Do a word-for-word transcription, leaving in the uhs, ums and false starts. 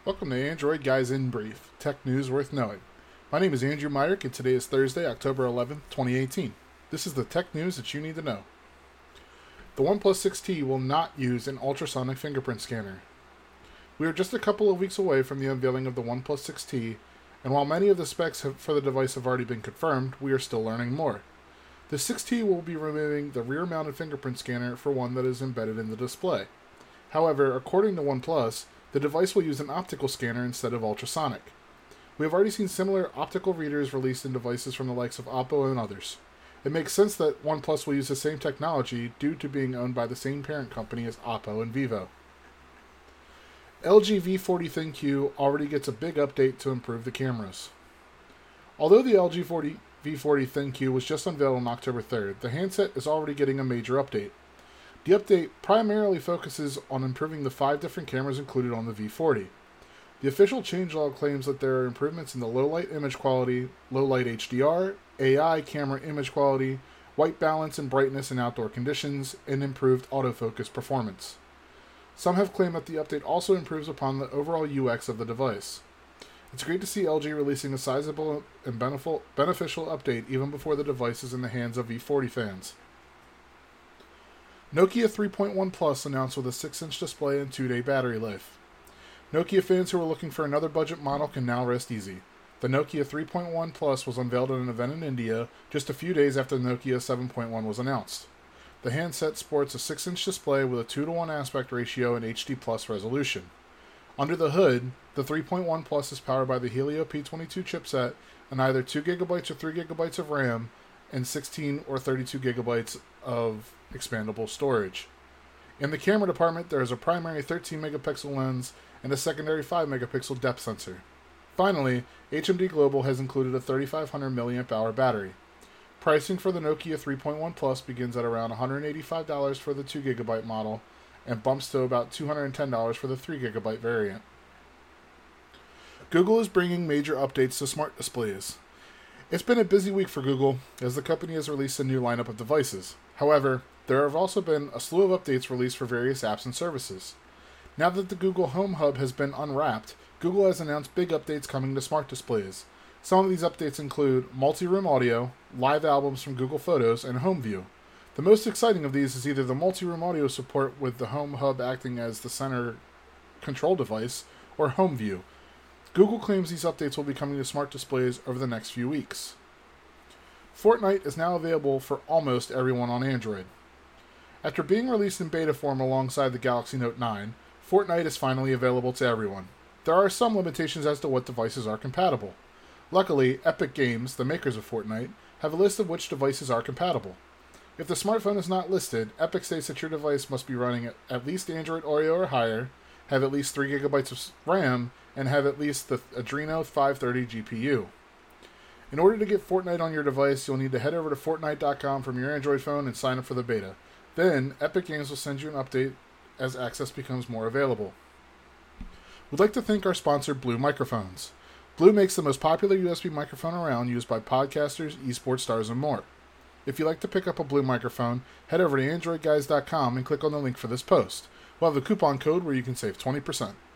Welcome to Android Guys in Brief, tech news worth knowing. My name is Andrew Myrick, and today is Thursday, October eleventh, twenty eighteen. This is the tech news that you need to know. The OnePlus six T will not use an ultrasonic fingerprint scanner. We are just a couple of weeks away from the unveiling of the OnePlus six T, and while many of the specs have, for the device have already been confirmed, we are still learning more. The six T will be removing the rear-mounted fingerprint scanner for one that is embedded in the display. However, according to OnePlus, the device will use an optical scanner instead of ultrasonic. We have already seen similar optical readers released in devices from the likes of Oppo and others. It makes sense that OnePlus will use the same technology due to being owned by the same parent company as Oppo and Vivo. L G V forty ThinQ already gets a big update to improve the cameras. Although the L G V forty ThinQ was just unveiled on October third, the handset is already getting a major update. The update primarily focuses on improving the five different cameras included on the V forty. The official changelog claims that there are improvements in the low-light image quality, low-light H D R, A I camera image quality, white balance and brightness in outdoor conditions, and improved autofocus performance. Some have claimed that the update also improves upon the overall U X of the device. It's great to see L G releasing a sizable and beneficial update even before the device is in the hands of V forty fans. Nokia three point one Plus announced with a six inch display and two day battery life. Nokia fans who are looking for another budget model can now rest easy. The Nokia three point one Plus was unveiled at an event in India just a few days after the Nokia seven point one was announced. The handset sports a six inch display with a two to one aspect ratio and H D plus resolution. Under the hood, the three point one Plus is powered by the Helio P twenty-two chipset and either two gigabytes or three gigabytes of RAM and sixteen or thirty-two gigabytes of expandable storage. In the camera department, there is a primary thirteen megapixel lens and a secondary five megapixel depth sensor. Finally, H M D Global has included a thirty-five hundred milliamp hour battery. Pricing for the Nokia three point one Plus begins at around one hundred eighty-five dollars for the two gigabyte model and bumps to about two hundred ten dollars for the three gigabyte variant. Google is bringing major updates to smart displays. It's been a busy week for Google as the company has released a new lineup of devices. However, there have also been a slew of updates released for various apps and services. Now that the Google Home Hub has been unwrapped, Google has announced big updates coming to smart displays. Some of these updates include multi-room audio, live albums from Google Photos, and Home View. The most exciting of these is either the multi-room audio support with the Home Hub acting as the center control device, or Home View. Google claims these updates will be coming to smart displays over the next few weeks. Fortnite is now available for almost everyone on Android. After being released in beta form alongside the Galaxy Note nine, Fortnite is finally available to everyone. There are some limitations as to what devices are compatible. Luckily, Epic Games, the makers of Fortnite, have a list of which devices are compatible. If the smartphone is not listed, Epic states that your device must be running at least Android Oreo or higher, have at least three gigabytes of RAM, and have at least the Adreno five thirty G P U. In order to get Fortnite on your device, you'll need to head over to Fortnite dot com from your Android phone and sign up for the beta. Then, Epic Games will send you an update as access becomes more available. We'd like to thank our sponsor, Blue Microphones. Blue makes the most popular U S B microphone around, used by podcasters, esports stars, and more. If you'd like to pick up a Blue microphone, head over to Android Guys dot com and click on the link for this post. We'll have a coupon code where you can save twenty percent.